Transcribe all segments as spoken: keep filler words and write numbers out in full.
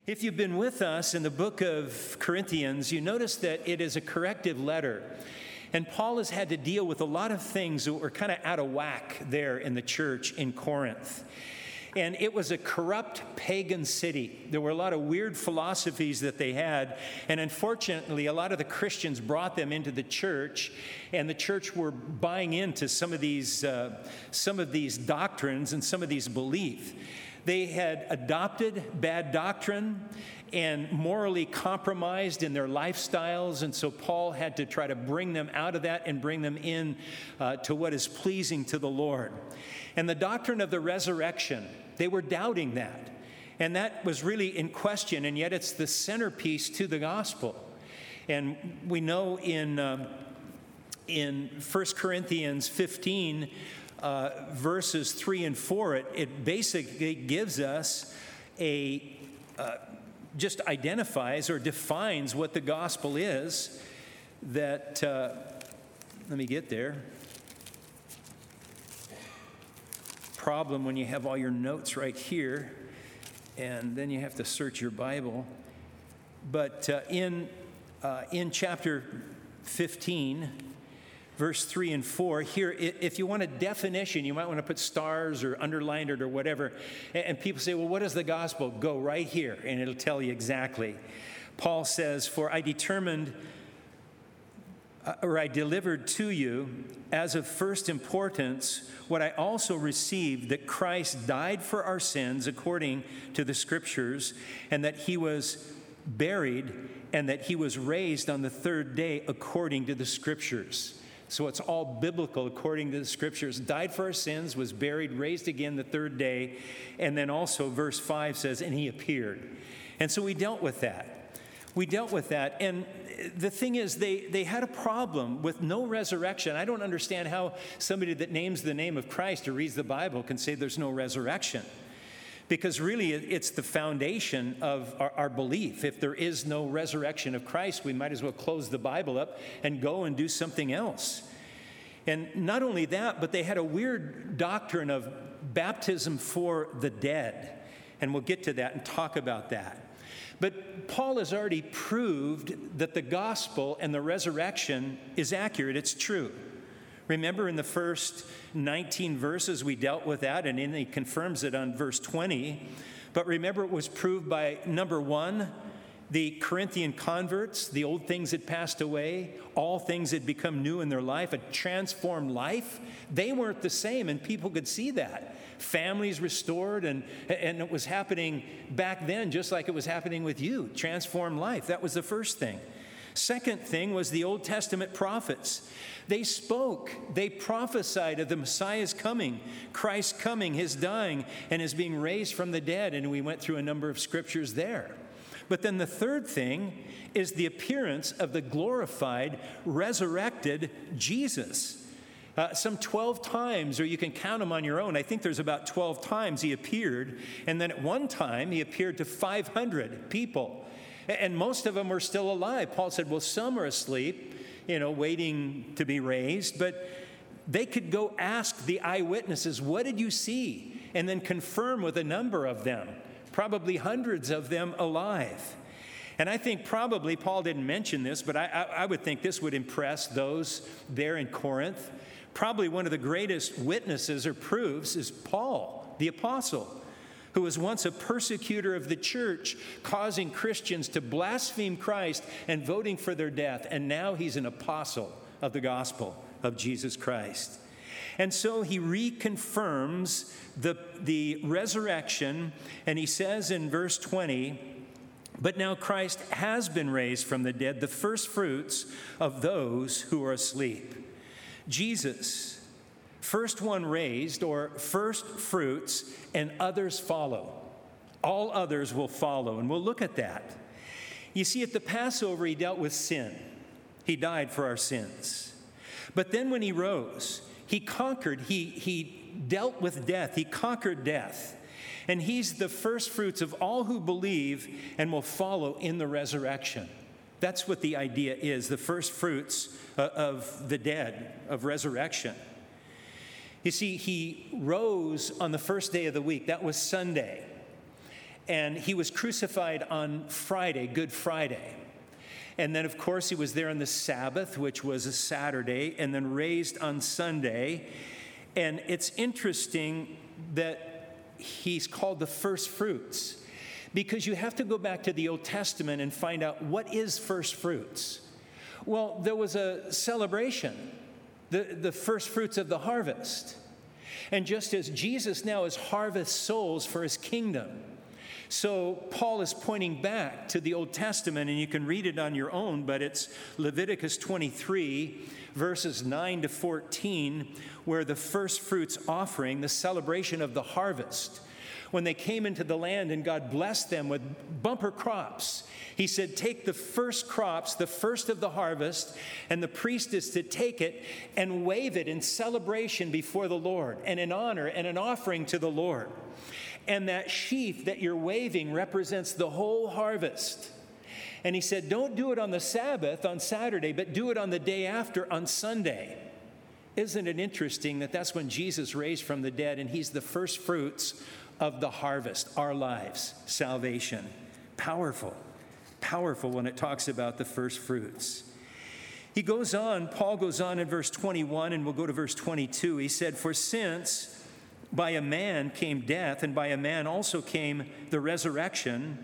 If you've been with us in the book of Corinthians, you notice that it is a corrective letter. And Paul has had to deal with a lot of things that were kind of out of whack there in the church in Corinth. And it was a corrupt pagan city. There were a lot of weird philosophies that they had. And unfortunately, a lot of the Christians brought them into the church. And the church were buying into some of these, uh, some of these doctrines and some of these beliefs. They had adopted bad doctrine and morally compromised in their lifestyles. And so Paul had to try to bring them out of that and bring them in uh, to what is pleasing to the Lord. And the doctrine of the resurrection, they were doubting that. And that was really in question, and yet it's the centerpiece to the gospel. And we know in, um, in First Corinthians fifteen, uh, verses three and four, it, it basically gives us a, uh, just identifies or defines what the gospel is. That, uh, let me get there. Problem when you have all your notes right here, and then you have to search your Bible. But uh, in uh, in chapter fifteen, verse three and four, here, if you want a definition, you might want to put stars or underline it or whatever. And people say, well, what is the gospel? Go right here, and it'll tell you exactly. Paul says, for I determined, or I delivered to you as of first importance what I also received, that Christ died for our sins according to the Scriptures, and that he was buried, and that he was raised on the third day according to the Scriptures. So it's all biblical according to the Scriptures. Died for our sins, was buried, raised again the third day, and then also verse five says, and he appeared. And so we dealt with that. We dealt with that, and the thing is, they, they had a problem with no resurrection. I don't understand how somebody that names the name of Christ or reads the Bible can say there's no resurrection. Because really, it's the foundation of our, our belief. If there is no resurrection of Christ, we might as well close the Bible up and go and do something else. And not only that, but they had a weird doctrine of baptism for the dead. And we'll get to that and talk about that. But Paul has already proved that the gospel and the resurrection is accurate. It's true. Remember in the first nineteen verses we dealt with that, and then he confirms it on verse twenty. But remember, it was proved by, number one, the Corinthian converts. The old things had passed away. All things had become new in their life, a transformed life. They weren't the same, and people could see that. Families restored, and, and it was happening back then just like it was happening with you. Transformed life. That was the first thing. Second thing was the Old Testament prophets. They spoke, they prophesied of the Messiah's coming, Christ's coming, his dying, and his being raised from the dead. And we went through a number of scriptures there. But then the third thing is the appearance of the glorified, resurrected Jesus. Uh, some twelve times, or you can count them on your own. I think there's about twelve times he appeared. And then at one time, he appeared to five hundred people. And most of them were still alive. Paul said, well, some are asleep, you know, waiting to be raised. But they could go ask the eyewitnesses, what did you see? And then confirm with a number of them, probably hundreds of them alive. And I think probably, Paul didn't mention this, but I, I, I would think this would impress those there in Corinth. Probably one of the greatest witnesses or proofs is Paul, the apostle, who was once a persecutor of the church, causing Christians to blaspheme Christ and voting for their death. And now he's an apostle of the gospel of Jesus Christ. And so he reconfirms the, the resurrection, and he says in verse twenty, but now Christ has been raised from the dead, the first fruits of those who are asleep. Jesus, first one raised, or first fruits, and others follow. All others will follow, and we'll look at that. You see, at the Passover, he dealt with sin. He died for our sins. But then when he rose, he conquered, he, he dealt with death. He conquered death. And he's the first fruits of all who believe and will follow in the resurrection. That's what the idea is, the first fruits of the dead, of resurrection. You see, he rose on the first day of the week. That was Sunday. And he was crucified on Friday, Good Friday. And then, of course, he was there on the Sabbath, which was a Saturday, and then raised on Sunday. And it's interesting that he's called the first fruits, because you have to go back to the Old Testament and find out what is first fruits. Well, there was a celebration, the, the first fruits of the harvest. And just as Jesus now is harvest souls for his kingdom, so Paul is pointing back to the Old Testament, and you can read it on your own, but it's Leviticus twenty-three, verses nine to fourteen, where the first fruits offering, the celebration of the harvest, when they came into the land and God blessed them with bumper crops, he said, take the first crops, the first of the harvest, and the priest is to take it and wave it in celebration before the Lord, and in honor and an offering to the Lord. And that sheaf that you're waving represents the whole harvest. And he said, don't do it on the Sabbath, on Saturday, but do it on the day after, on Sunday. Isn't it interesting that that's when Jesus raised from the dead, and he's the first fruits of the harvest, our lives, salvation. Powerful, powerful when it talks about the first fruits. He goes on, Paul goes on in verse twenty-one, and we'll go to verse twenty-two. He said, for since by a man came death, and by a man also came the resurrection.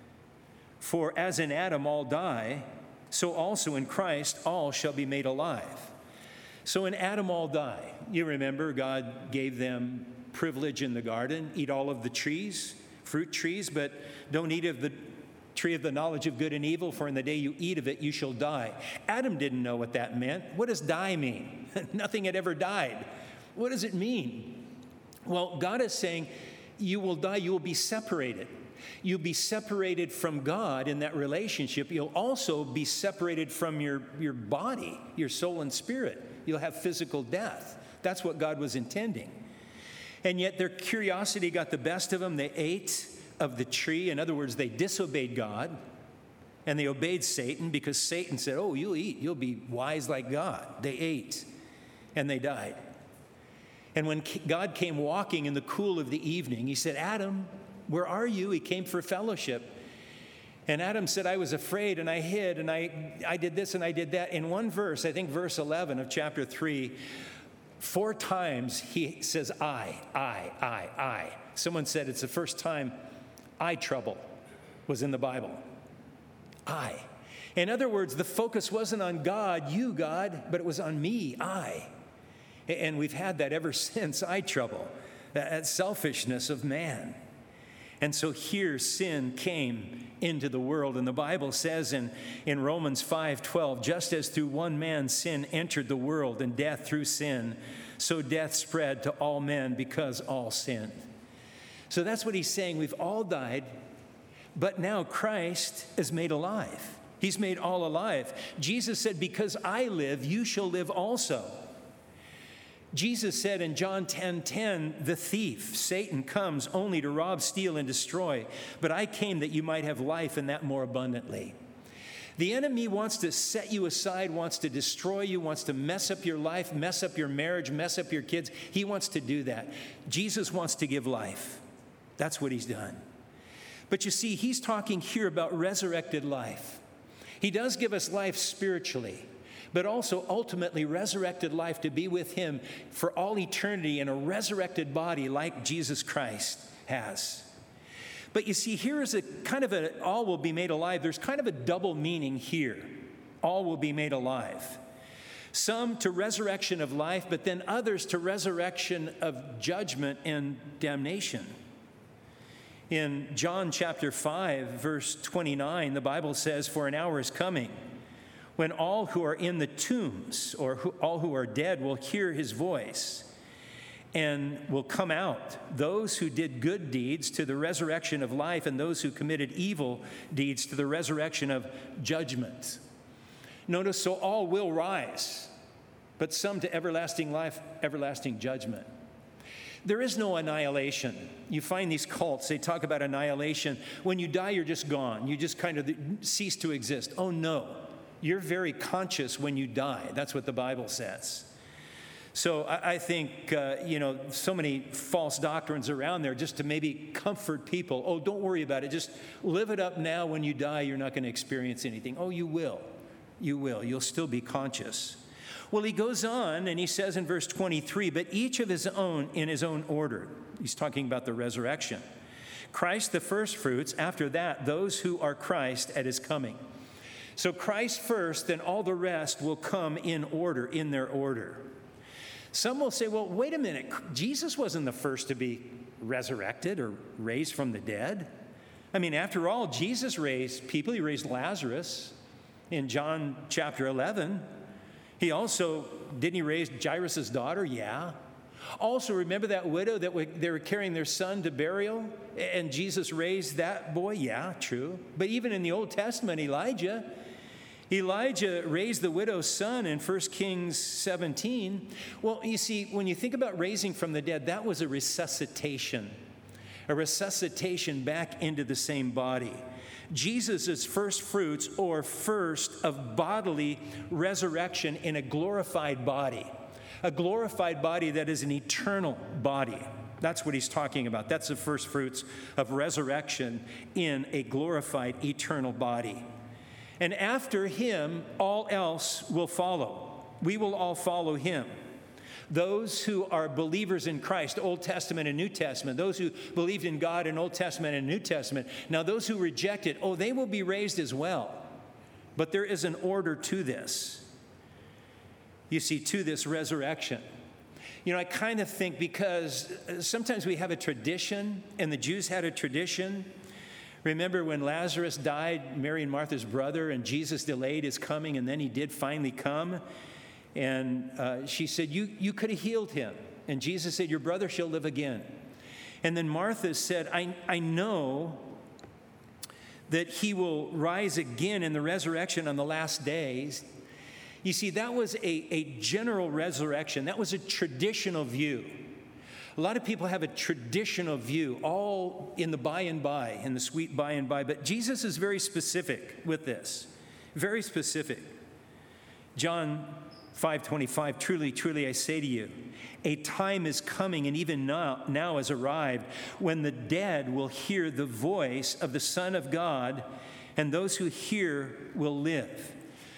For as in Adam all die, so also in Christ all shall be made alive. So in Adam all die. You remember God gave them privilege in the garden, eat all of the trees, fruit trees, but don't eat of the tree of the knowledge of good and evil, for in the day you eat of it, you shall die. Adam didn't know what that meant. What does die mean? Nothing had ever died. What does it mean? Well, God is saying, you will die, you will be separated. You'll be separated from God in that relationship. You'll also be separated from your, your body, your soul and spirit. You'll have physical death. That's what God was intending. And yet their curiosity got the best of them. They ate of the tree. In other words, they disobeyed God, and they obeyed Satan, because Satan said, oh, you'll eat. You'll be wise like God. They ate, and they died. And when God came walking in the cool of the evening, he said, Adam, where are you? He came for fellowship. And Adam said, I was afraid, and I hid, and I, I did this, and I did that. In one verse, I think verse eleven of chapter three, four times he says, I, I, I, I. Someone said it's the first time I trouble was in the Bible. I. In other words, the focus wasn't on God, you, God, but it was on me, I. And we've had that ever since, I trouble, that selfishness of man. And so here sin came into the world. And the Bible says in, in Romans five twelve, just as through one man sin entered the world, and death through sin, so death spread to all men because all sinned. So that's what he's saying. We've all died, but now Christ is made alive. He's made all alive. Jesus said, because I live, you shall live also. Jesus said in John ten ten, the thief, Satan, comes only to rob, steal, and destroy. But I came that you might have life, and that more abundantly. The enemy wants to set you aside, wants to destroy you, wants to mess up your life, mess up your marriage, mess up your kids. He wants to do that. Jesus wants to give life. That's what he's done. But you see, he's talking here about resurrected life. He does give us life spiritually, but also ultimately resurrected life to be with him for all eternity in a resurrected body like Jesus Christ has. But you see, here is a kind of a, all will be made alive. There's kind of a double meaning here. All will be made alive. Some to resurrection of life, but then others to resurrection of judgment and damnation. In John chapter five, verse twenty-nine, the Bible says, for an hour is coming when all who are in the tombs, or who, all who are dead, will hear his voice and will come out. Those who did good deeds to the resurrection of life, and those who committed evil deeds to the resurrection of judgment. Notice, so all will rise, but some to everlasting life, everlasting judgment. There is no annihilation. You find these cults, they talk about annihilation. When you die, you're just gone. You just kind of cease to exist. Oh, no. You're very conscious when you die. That's what the Bible says. So I, I think, uh, you know, so many false doctrines around there just to maybe comfort people. Oh, don't worry about it. Just live it up now. When you die, you're not going to experience anything. Oh, you will. You will. You'll still be conscious. Well, he goes on and he says in verse twenty-three, but each of his own in his own order. He's talking about the resurrection. Christ the first fruits, after that, those who are Christ at his coming. So Christ first, then all the rest will come in order, in their order. Some will say, well, wait a minute. Jesus wasn't the first to be resurrected or raised from the dead. I mean, after all, Jesus raised people. He raised Lazarus in John chapter eleven. He also, didn't he raise Jairus' daughter? Yeah. Also, remember that widow that w- they were carrying their son to burial? And Jesus raised that boy? Yeah, true. But even in the Old Testament, Elijah, Elijah raised the widow's son in First Kings seventeen. Well, you see, when you think about raising from the dead, that was a resuscitation, a resuscitation back into the same body. Jesus is first fruits, or first of bodily resurrection in a glorified body, a glorified body that is an eternal body. That's what he's talking about. That's the first fruits of resurrection in a glorified eternal body. And after him, all else will follow. We will all follow him. Those who are believers in Christ, Old Testament and New Testament, those who believed in God in Old Testament and New Testament, now those who reject it, oh, they will be raised as well. But there is an order to this. You see, to this resurrection. You know, I kind of think because sometimes we have a tradition, and the Jews had a tradition. Remember when Lazarus died, Mary and Martha's brother, and Jesus delayed his coming, and then he did finally come. And uh, she said, you, you could have healed him. And Jesus said, your brother shall live again. And then Martha said, I, I know that he will rise again in the resurrection on the last days. You see, that was a, a general resurrection. That was a traditional view. A lot of people have a traditional view, all in the by and by, in the sweet by and by. But Jesus is very specific with this, very specific. John five twenty-five, truly, truly, I say to you, a time is coming, and even now, now has arrived, when the dead will hear the voice of the Son of God, and those who hear will live.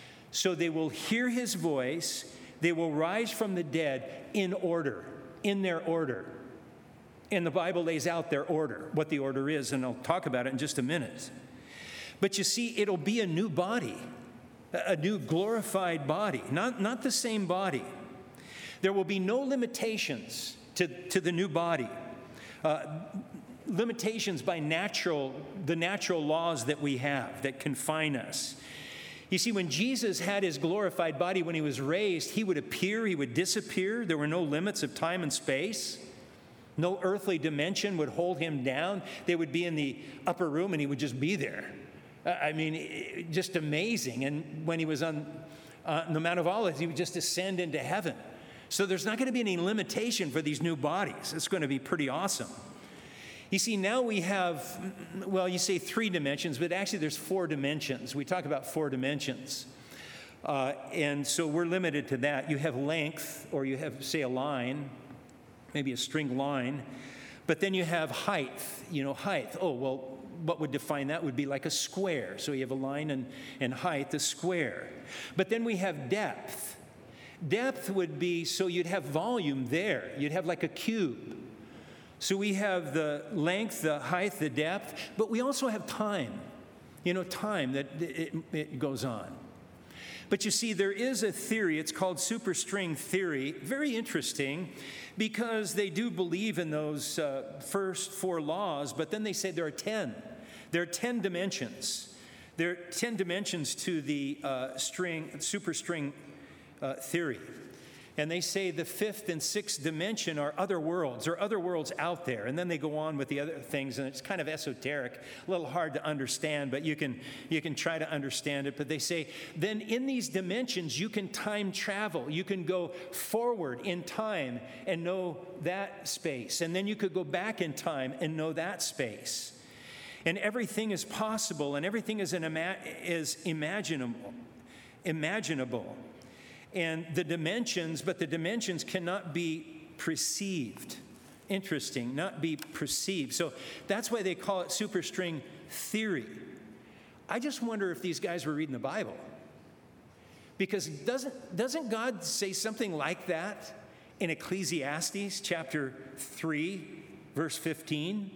So they will hear his voice, they will rise from the dead in order, in their order. And the Bible lays out their order, what the order is, and I'll talk about it in just a minute. But you see, it'll be a new body, a new glorified body, not, not the same body. There will be no limitations to, to the new body. Uh, limitations by natural, the natural laws that we have that confine us. You see, when Jesus had his glorified body, when he was raised, he would appear, he would disappear. There were no limits of time and space. No earthly dimension would hold him down. They would be in the upper room and he would just be there. I mean, just amazing. And when he was on uh, the Mount of Olives, he would just ascend into heaven. So there's not going to be any limitation for these new bodies. It's going to be pretty awesome. You see, now we have, well, you say three dimensions, but actually there's four dimensions. We talk about four dimensions. Uh, and so we're limited to that. You have length, or you have, say, a line, maybe a string line. But then you have height, you know, height. Oh, well, what would define that would be like a square. So you have a line and, and height, a square. But then we have depth. Depth would be, so you'd have volume there. You'd have like a cube. So we have the length, the height, the depth, but we also have time. You know, time that it, it goes on. But you see, there is a theory, it's called superstring theory, very interesting, because they do believe in those uh, first four laws, but then they say there are ten. There are ten dimensions. There are ten dimensions to the uh, string, superstring uh, theory. And they say the fifth and sixth dimension are other worlds, or other worlds out there. And then they go on with the other things, and it's kind of esoteric, a little hard to understand, but you can you can try to understand it. But they say, then in these dimensions, you can time travel. You can go forward in time and know that space. And then you could go back in time and know that space. And everything is possible, and everything is, an ima- is imaginable. Imaginable. and the dimensions, but the dimensions cannot be perceived. Interesting, not be perceived. So that's why they call it superstring theory. I just wonder if these guys were reading the Bible. Because doesn't, doesn't God say something like that in Ecclesiastes chapter three, verse fifteen?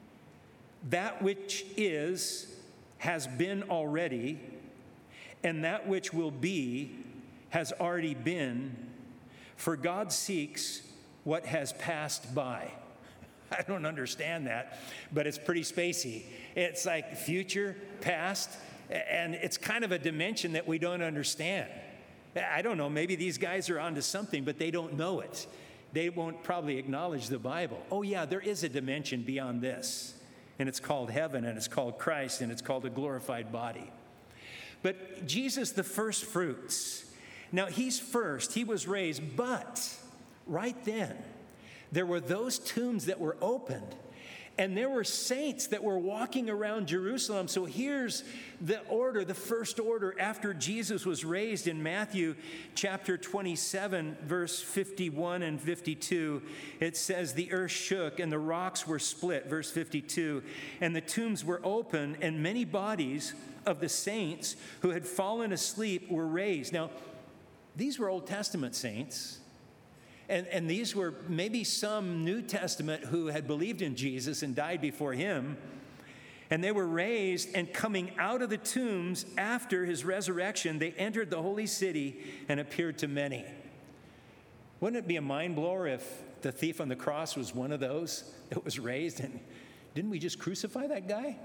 That which is has been already, and that which will be has already been, for God seeks what has passed by. I don't understand that, but it's pretty spacey. It's like future, past, and it's kind of a dimension that we don't understand. I don't know, maybe these guys are onto something, but they don't know it. They won't probably acknowledge the Bible. Oh yeah, there is a dimension beyond this, and it's called heaven, and it's called Christ, and it's called a glorified body. But Jesus, the first fruits. Now, he's first. He was raised, but right then, there were those tombs that were opened, and there were saints that were walking around Jerusalem. So here's the order, the first order after Jesus was raised in Matthew chapter twenty-seven, verse fifty-one and fifty-two. It says, the earth shook and the rocks were split, verse fifty-two, and the tombs were open, and many bodies of the saints who had fallen asleep were raised. Now, these were Old Testament saints. And, and these were maybe some New Testament who had believed in Jesus and died before him. And they were raised, and coming out of the tombs after his resurrection, they entered the holy city and appeared to many. Wouldn't it be a mind blower if the thief on the cross was one of those that was raised? And didn't we just crucify that guy?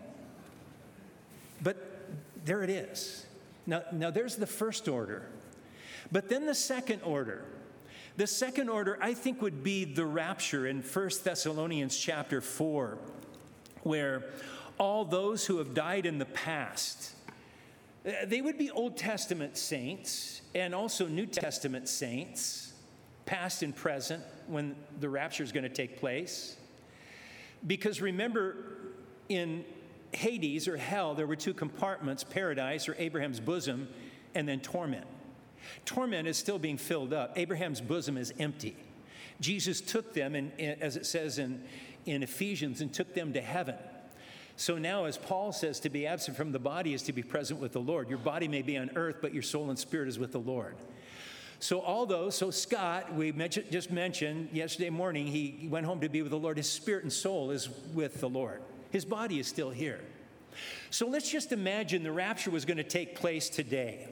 But there it is. Now, now there's the first order. But then the second order. The second order, I think, would be the rapture in First Thessalonians chapter four, where all those who have died in the past, they would be Old Testament saints and also New Testament saints, past and present, when the rapture is going to take place. Because remember, in Hades or hell, there were two compartments, paradise or Abraham's bosom, and then torment. Torment is still being filled up. Abraham's bosom is empty. Jesus took them, and as it says in, in Ephesians, and took them to heaven. So now, as Paul says, to be absent from the body is to be present with the Lord. Your body may be on earth, but your soul and spirit is with the Lord. So all those, so Scott, we mentioned, just mentioned yesterday morning, he went home to be with the Lord. His spirit and soul is with the Lord. His body is still here. So let's just imagine the rapture was going to take place today.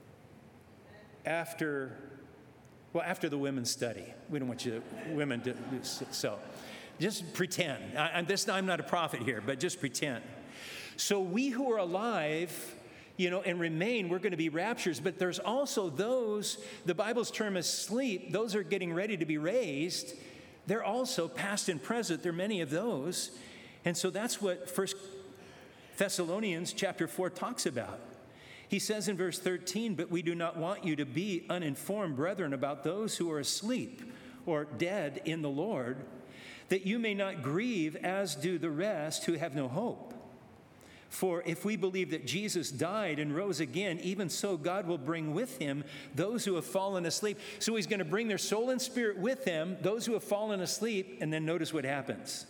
After, well, after the women's study. We don't want you women to, so just pretend. I, I'm, this, I'm not a prophet here, but just pretend. So we who are alive, you know, and remain, we're going to be raptures, but there's also those, the Bible's term is sleep, those are getting ready to be raised. They're also past and present. There are many of those. And so that's what First Thessalonians chapter four talks about. He says in verse thirteen, but we do not want you to be uninformed, brethren, about those who are asleep or dead in the Lord, that you may not grieve as do the rest who have no hope. For if we believe that Jesus died and rose again, even so God will bring with him those who have fallen asleep. So he's going to bring their soul and spirit with him, those who have fallen asleep, and then notice what happens.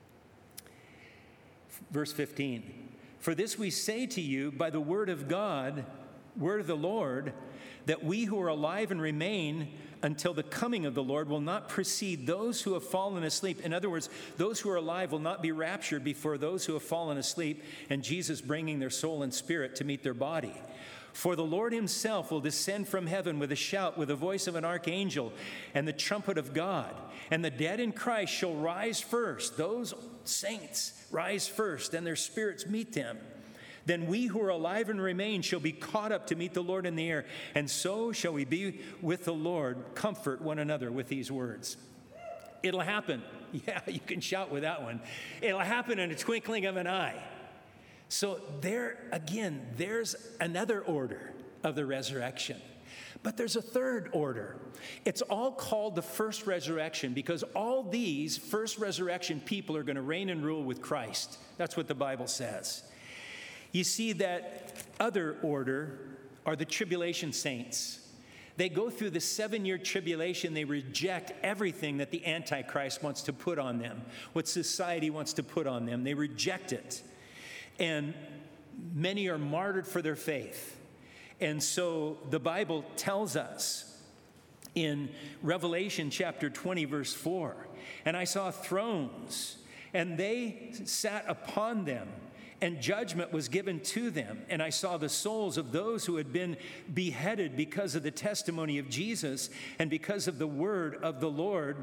Verse fifteen. For this we say to you by the word of God, word of the Lord, that we who are alive and remain until the coming of the Lord will not precede those who have fallen asleep. In other words, those who are alive will not be raptured before those who have fallen asleep, and Jesus bringing their soul and spirit to meet their body. For the Lord himself will descend from heaven with a shout, with the voice of an archangel, and the trumpet of God. And the dead in Christ shall rise first. Those saints rise first, then their spirits meet them. Then we who are alive and remain shall be caught up to meet the Lord in the air. And so shall we be with the Lord. Comfort one another with these words. It'll happen. Yeah, you can shout with that one. It'll happen in a twinkling of an eye. So there, again, there's another order of the resurrection. But there's a third order. It's all called the first resurrection because all these first resurrection people are going to reign and rule with Christ. That's what the Bible says. You see, that other order are the tribulation saints. They go through the seven-year tribulation. They reject everything that the Antichrist wants to put on them, what society wants to put on them. They reject it. And many are martyred for their faith. And so the Bible tells us in Revelation chapter twenty, verse four, and I saw thrones, and they sat upon them, and judgment was given to them. And I saw the souls of those who had been beheaded because of the testimony of Jesus and because of the word of the Lord,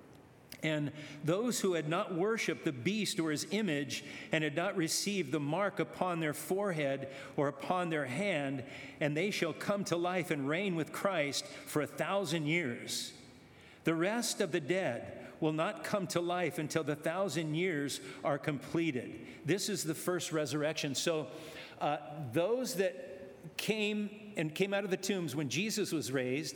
and those who had not worshiped the beast or his image and had not received the mark upon their forehead or upon their hand, and they shall come to life and reign with Christ for a thousand years. The rest of the dead will not come to life until the thousand years are completed. This is the first resurrection. So uh, those that came and came out of the tombs when Jesus was raised,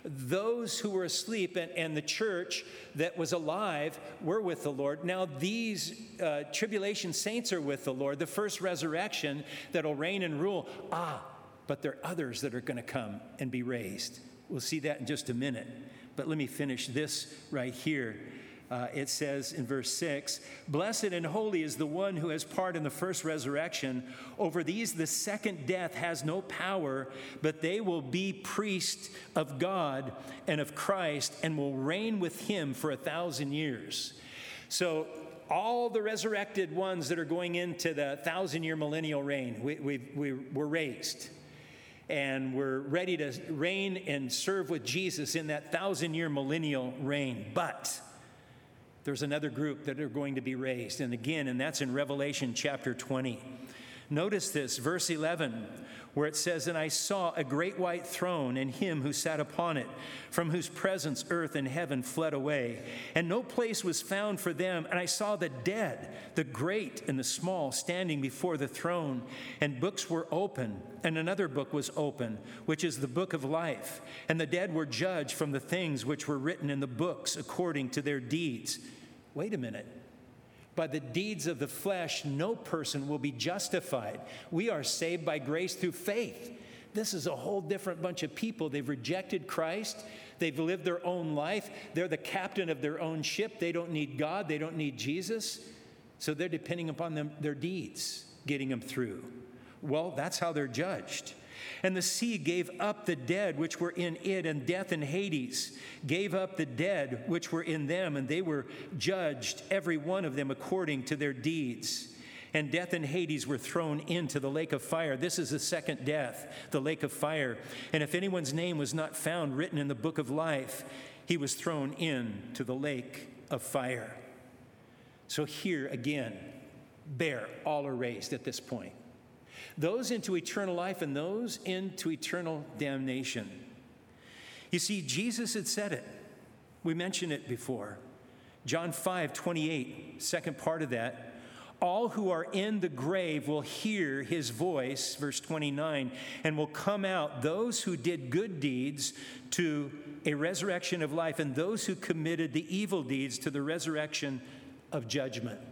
those who were asleep and, and the church that was alive were with the Lord. Now these uh, tribulation saints are with the Lord, the first resurrection that'll reign and rule. Ah, but there are others that are going to come and be raised. We'll see that in just a minute. But let me finish this right here. Uh, it says in verse six, blessed and holy is the one who has part in the first resurrection. Over these the second death has no power, but they will be priests of God and of Christ and will reign with him for a thousand years. So all the resurrected ones that are going into the thousand-year millennial reign, we, we, we were raised. And we're ready to reign and serve with Jesus in that thousand-year millennial reign. But there's another group that are going to be raised. And again, and that's in Revelation chapter twenty. Notice this, verse eleven, where it says, and I saw a great white throne and him who sat upon it, from whose presence earth and heaven fled away, and no place was found for them. And I saw the dead, the great and the small, standing before the throne, and books were open, and another book was open, which is the book of life. And the dead were judged from the things which were written in the books according to their deeds. Wait a minute. By the deeds of the flesh, no person will be justified. We are saved by grace through faith. This is a whole different bunch of people. They've rejected Christ. They've lived their own life. They're the captain of their own ship. They don't need God. They don't need Jesus. So they're depending upon them, their deeds, getting them through. Well, that's how they're judged. And the sea gave up the dead which were in it, and death and Hades gave up the dead which were in them, and they were judged, every one of them according to their deeds. And death and Hades were thrown into the lake of fire. This is the second death, the lake of fire. And if anyone's name was not found written in the book of life, he was thrown into the lake of fire. So here again, bear, all are raised at this point. Those into eternal life and those into eternal damnation. You see, Jesus had said it. We mentioned it before. John five twenty-eight, second part of that. All who are in the grave will hear his voice, verse twenty-nine, and will come out, those who did good deeds to a resurrection of life, and those who committed the evil deeds to the resurrection of judgment.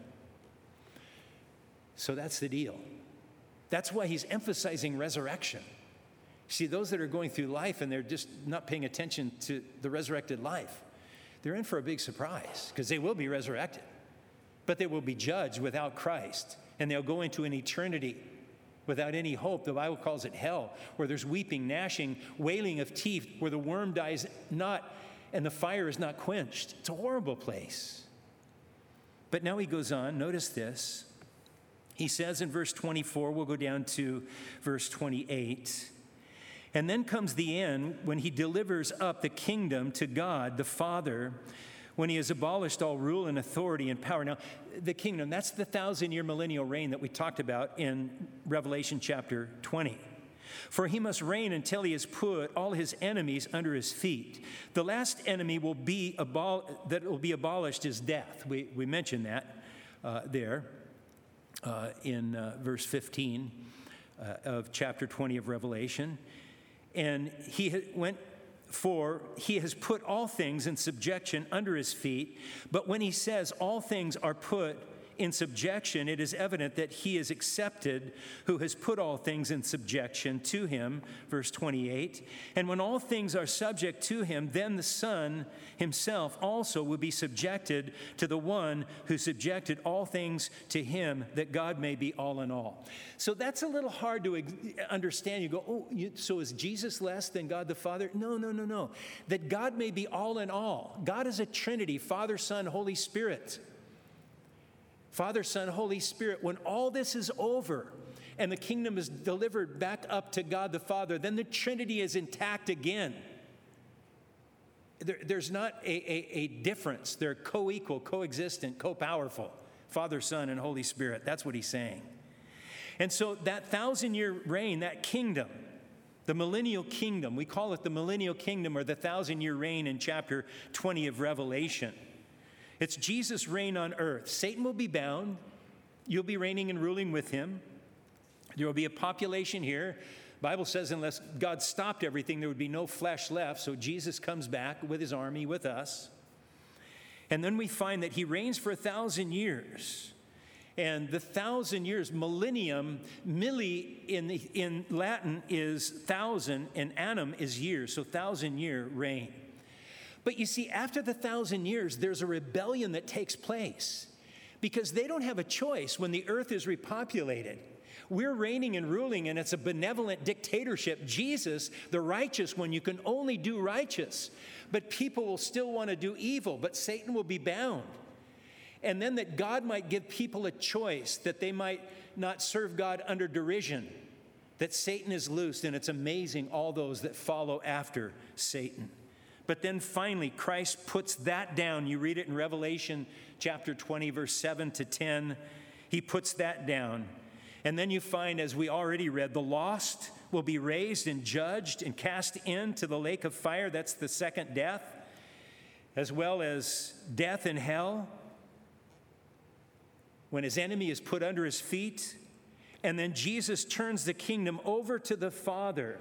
So that's the deal. That's why he's emphasizing resurrection. See, those that are going through life and they're just not paying attention to the resurrected life, they're in for a big surprise because they will be resurrected, but they will be judged without Christ, and they'll go into an eternity without any hope. The Bible calls it hell, where there's weeping, gnashing, wailing of teeth, where the worm dies not and the fire is not quenched. It's a horrible place. But now he goes on, notice this. He says in verse twenty-four, we'll go down to verse twenty-eight. And then comes the end when he delivers up the kingdom to God the Father, when he has abolished all rule and authority and power. Now, the kingdom, that's the thousand-year millennial reign that we talked about in Revelation chapter twenty. For he must reign until he has put all his enemies under his feet. The last enemy will be abol- that will be abolished is death. We, we mentioned that uh, there. Uh, in uh, verse fifteen uh, of chapter twenty of Revelation. And he ha- went for, he has put all things in subjection under his feet. But when he says all things are put in subjection, it is evident that he is accepted who has put all things in subjection to him, verse twenty-eight. And when all things are subject to him, then the Son himself also will be subjected to the one who subjected all things to him, that God may be all in all. So that's a little hard to understand. You go, oh, you, so is Jesus less than God the Father? No, no, no, no. That God may be all in all. God is a Trinity, Father, Son, Holy Spirit. Father, Son, Holy Spirit. When all this is over and the kingdom is delivered back up to God the Father, then the Trinity is intact again. There, there's not a, a, a difference. They're co-equal, co-existent, co-powerful. Father, Son, and Holy Spirit. That's what he's saying. And so that thousand-year reign, that kingdom, the millennial kingdom, we call it the millennial kingdom or the thousand-year reign in chapter twenty of Revelation. It's Jesus' reign on earth. Satan will be bound. You'll be reigning and ruling with him. There will be a population here. The Bible says unless God stopped everything, there would be no flesh left. So Jesus comes back with his army, with us. And then we find that he reigns for a thousand years. And the thousand years, millennium, milli in, the, in Latin is thousand, and annum is years, so thousand-year reign. But you see, after the thousand years, there's a rebellion that takes place because they don't have a choice when the earth is repopulated. We're reigning and ruling, and it's a benevolent dictatorship. Jesus, the righteous one, you can only do righteous. But people will still want to do evil, but Satan will be bound. And then that God might give people a choice, that they might not serve God under derision, that Satan is loosed, and it's amazing all those that follow after Satan. But then finally, Christ puts that down. You read it in Revelation chapter twenty, verse seven to ten. He puts that down. And then you find, as we already read, the lost will be raised and judged and cast into the lake of fire. That's the second death, as well as death in hell, when his enemy is put under his feet. And then Jesus turns the kingdom over to the Father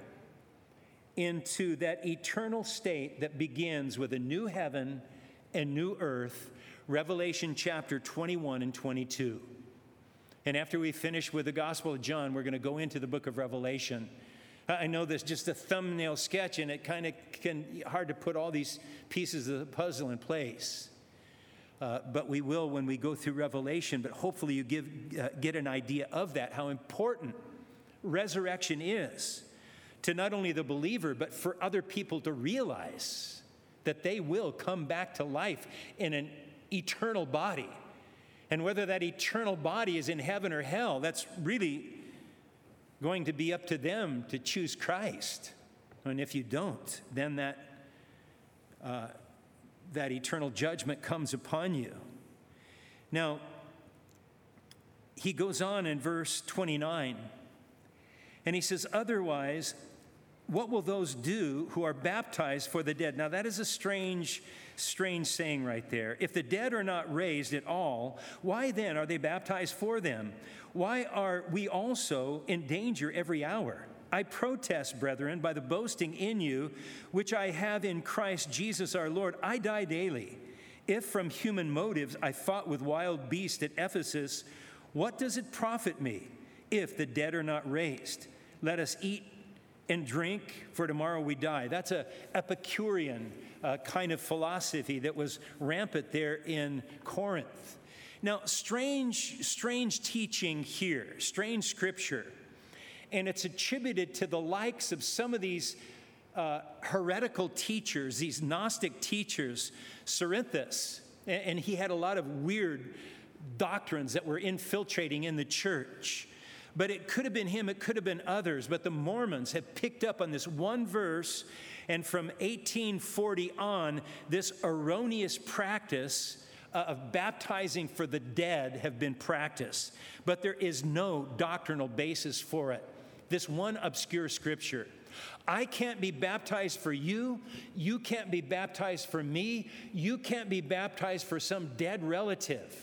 into that eternal state that begins with a new heaven and new earth, Revelation chapter twenty-one and twenty-two. And after we finish with the Gospel of John, we're going to go into the book of Revelation. I know there's just a thumbnail sketch, and it kind of can hard to put all these pieces of the puzzle in place. Uh, but we will when we go through Revelation. But hopefully you give, uh, get an idea of that, how important resurrection is to not only the believer, but for other people to realize that they will come back to life in an eternal body. And whether that eternal body is in heaven or hell, that's really going to be up to them to choose Christ. And if you don't, then that uh, that eternal judgment comes upon you. Now, he goes on in verse twenty-nine, and he says, otherwise, what will those do who are baptized for the dead? Now, that is a strange, strange saying right there. If the dead are not raised at all, why then are they baptized for them? Why are we also in danger every hour? I protest, brethren, by the boasting in you, which I have in Christ Jesus our Lord. I die daily. If from human motives I fought with wild beasts at Ephesus, what does it profit me if the dead are not raised? Let us eat and drink, for tomorrow we die. That's a Epicurean uh, kind of philosophy that was rampant there in Corinth. Now, strange, strange teaching here, strange scripture. And it's attributed to the likes of some of these uh, heretical teachers, these Gnostic teachers, Cerinthus. And, and he had a lot of weird doctrines that were infiltrating in the church. But it could have been him, it could have been others. But the Mormons have picked up on this one verse, and from eighteen forty on, this erroneous practice uh, of baptizing for the dead have been practiced. But there is no doctrinal basis for it. This one obscure scripture. I can't be baptized for you. You can't be baptized for me. You can't be baptized for some dead relative.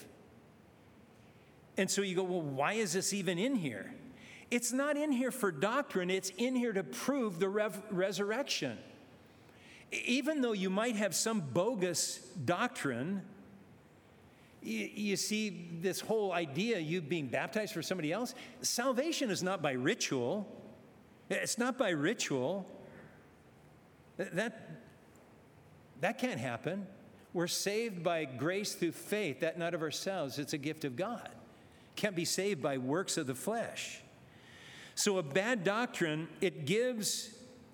And so you go, well, why is this even in here? It's not in here for doctrine. It's in here to prove the rev- resurrection. Even though you might have some bogus doctrine, You, you see this whole idea, you being baptized for somebody else, salvation is not by ritual. It's not by ritual. That, that can't happen. We're saved by grace through faith, that not of ourselves. It's a gift of God. Can't be saved by works of the flesh. So a bad doctrine, it gives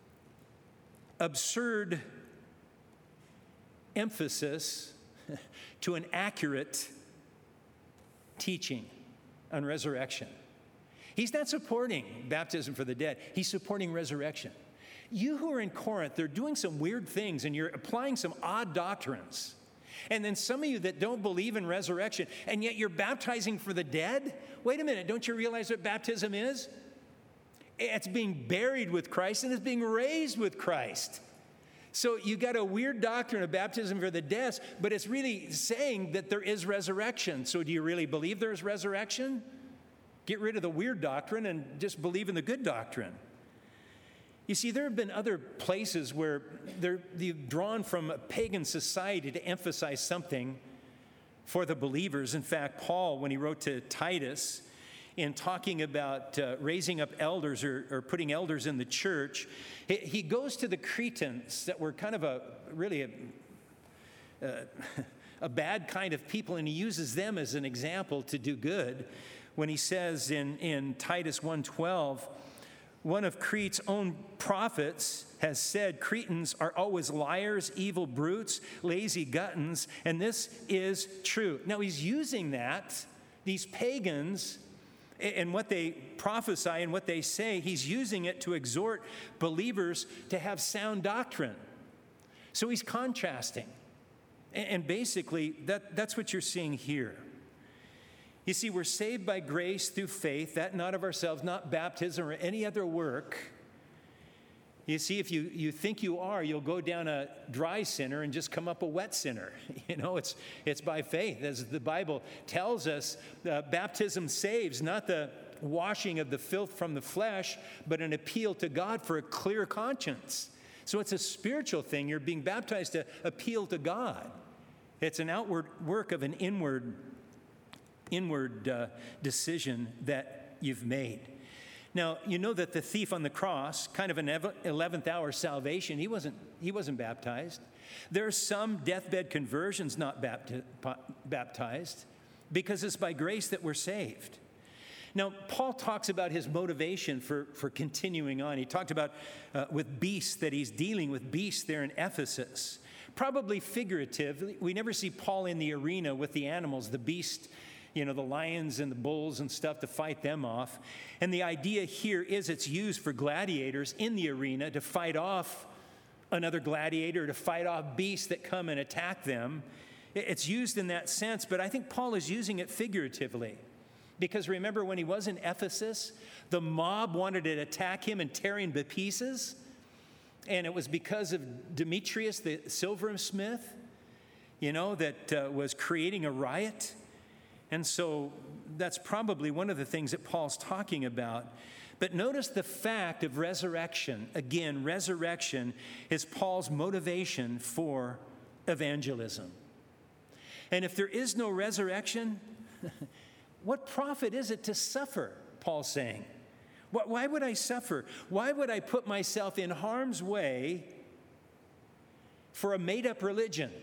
absurd emphasis to an accurate teaching on resurrection. He's not supporting baptism for the dead. He's supporting resurrection. You who are in Corinth, they're doing some weird things and you're applying some odd doctrines. And then some of you that don't believe in resurrection, and yet you're baptizing for the dead? Wait a minute, don't you realize what baptism is? It's being buried with Christ and it's being raised with Christ. So you got a weird doctrine of baptism for the dead, but it's really saying that there is resurrection. So do you really believe there's resurrection? Get rid of the weird doctrine and just believe in the good doctrine. You see, there have been other places where they've drawn from a pagan society to emphasize something for the believers. In fact, Paul, when he wrote to Titus, in talking about uh, raising up elders or, or putting elders in the church, he, he goes to the Cretans that were kind of a, really a, uh, a bad kind of people, and he uses them as an example to do good when he says in, in Titus one twelve, one of Crete's own prophets has said, Cretans are always liars, evil brutes, lazy gluttons, and this is true. Now he's using that, these pagans, and what they prophesy and what they say, he's using it to exhort believers to have sound doctrine. So he's contrasting. And basically, that, that's what you're seeing here. You see, we're saved by grace through faith, that not of ourselves, not baptism or any other work. You see, if you, you think you are, you'll go down a dry sinner and just come up a wet sinner. You know, it's it's by faith. As the Bible tells us, uh, baptism saves, not the washing of the filth from the flesh, but an appeal to God for a clear conscience. So it's a spiritual thing. You're being baptized to appeal to God. It's an outward work of an inward inward uh, decision that you've made. Now, you know that the thief on the cross, kind of an eleventh hour salvation, he wasn't, he wasn't baptized. There are some deathbed conversions not bapti- baptized because it's by grace that we're saved. Now, Paul talks about his motivation for, for continuing on. He talked about uh, with beasts, that he's dealing with beasts there in Ephesus. Probably figurative. We never see Paul in the arena with the animals, the beast, you know, the lions and the bulls and stuff, to fight them off. And the idea here is it's used for gladiators in the arena to fight off another gladiator, to fight off beasts that come and attack them. It's used in that sense, but I think Paul is using it figuratively. Because remember when he was in Ephesus, the mob wanted to attack him and tear him to pieces. And it was because of Demetrius, the silversmith, you know, that uh, was creating a riot. And so that's probably one of the things that Paul's talking about. But notice the fact of resurrection. Again, resurrection is Paul's motivation for evangelism. And if there is no resurrection, what profit is it to suffer, Paul's saying? Why would I suffer? Why would I put myself in harm's way for a made-up religion?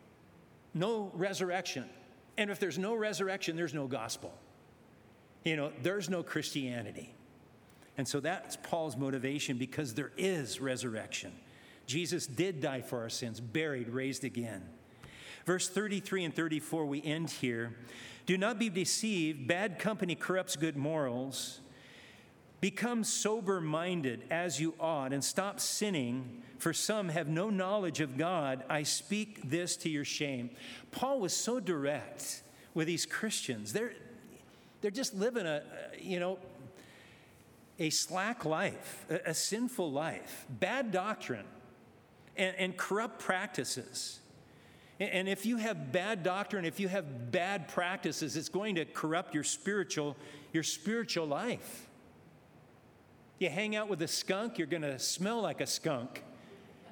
No resurrection. And if there's no resurrection, there's no gospel. You know, there's no Christianity. And so that's Paul's motivation, because there is resurrection. Jesus did die for our sins, buried, raised again. Verse thirty-three and thirty-four, we end here. Do not be deceived. Bad company corrupts good morals. Become sober-minded as you ought, and stop sinning, for some have no knowledge of God. I speak this to your shame. Paul was so direct with these Christians. They're, they're just living a, you know, a slack life, a, a sinful life, bad doctrine, and, and corrupt practices. And, and if you have bad doctrine, if you have bad practices, it's going to corrupt your spiritual, your spiritual life. You hang out with a skunk, you're going to smell like a skunk.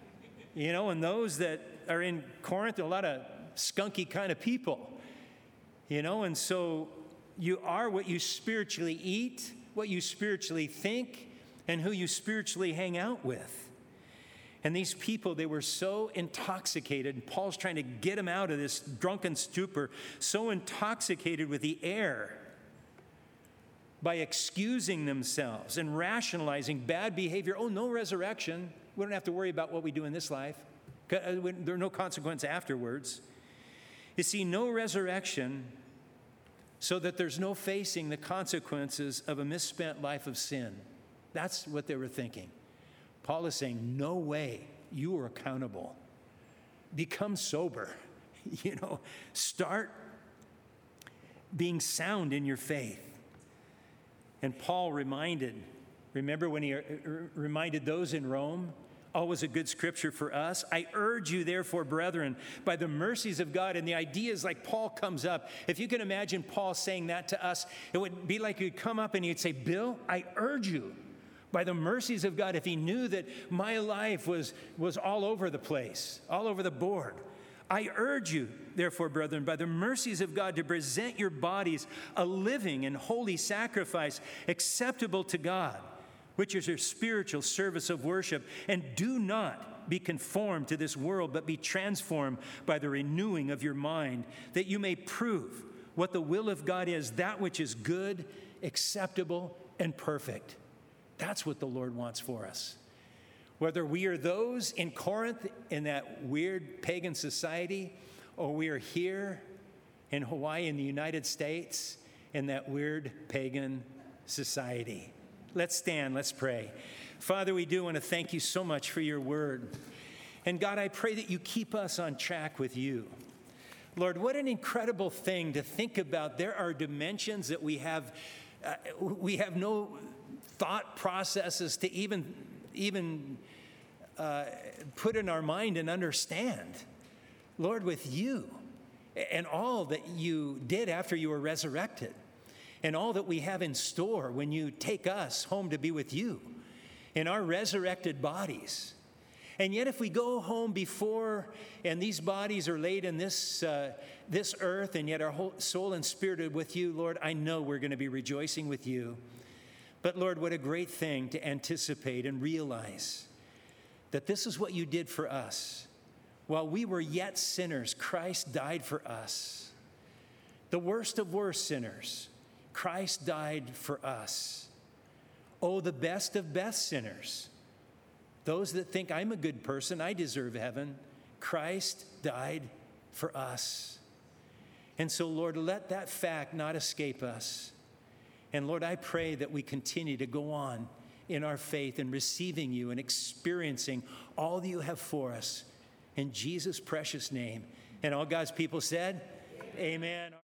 You know, and those that are in Corinth, a lot of skunky kind of people. You know, and so you are what you spiritually eat, what you spiritually think, and who you spiritually hang out with. And these people, they were so intoxicated, and Paul's trying to get them out of this drunken stupor, so intoxicated with the air by excusing themselves and rationalizing bad behavior. Oh, no resurrection. We don't have to worry about what we do in this life. There are no consequence afterwards. You see, no resurrection, so that there's no facing the consequences of a misspent life of sin. That's what they were thinking. Paul is saying, no way, you are accountable. Become sober. You know, start being sound in your faith. And Paul reminded, remember when he reminded those in Rome, always a good scripture for us. I urge you, therefore, brethren, by the mercies of God. And the idea is like Paul comes up. If you can imagine Paul saying that to us, it would be like he'd come up and he'd say, Bill, I urge you, by the mercies of God, if he knew that my life was, was all over the place, all over the board. I urge you, therefore, brethren, by the mercies of God, to present your bodies a living and holy sacrifice acceptable to God, which is your spiritual service of worship. And do not be conformed to this world, but be transformed by the renewing of your mind, that you may prove what the will of God is, that which is good, acceptable, and perfect. That's what the Lord wants for us. Whether we are those in Corinth in that weird pagan society, or we are here in Hawaii in the United States in that weird pagan society. Let's stand, let's pray. Father, we do want to thank you so much for your word. And God, I pray that you keep us on track with you. Lord, what an incredible thing to think about. There are dimensions that we have, uh, we have no thought processes to even, even uh, put in our mind and understand. Lord, with you and all that you did after you were resurrected, and all that we have in store when you take us home to be with you in our resurrected bodies. And yet if we go home before, and these bodies are laid in this, uh, this earth, and yet our whole soul and spirit are with you, Lord, I know we're going to be rejoicing with you. But Lord, what a great thing to anticipate and realize that this is what you did for us. While we were yet sinners, Christ died for us. The worst of worst sinners, Christ died for us. Oh, the best of best sinners, those that think I'm a good person, I deserve heaven, Christ died for us. And so, Lord, let that fact not escape us. And Lord, I pray that we continue to go on in our faith and receiving you and experiencing all that you have for us. In Jesus' precious name. And all God's people said, amen. Amen.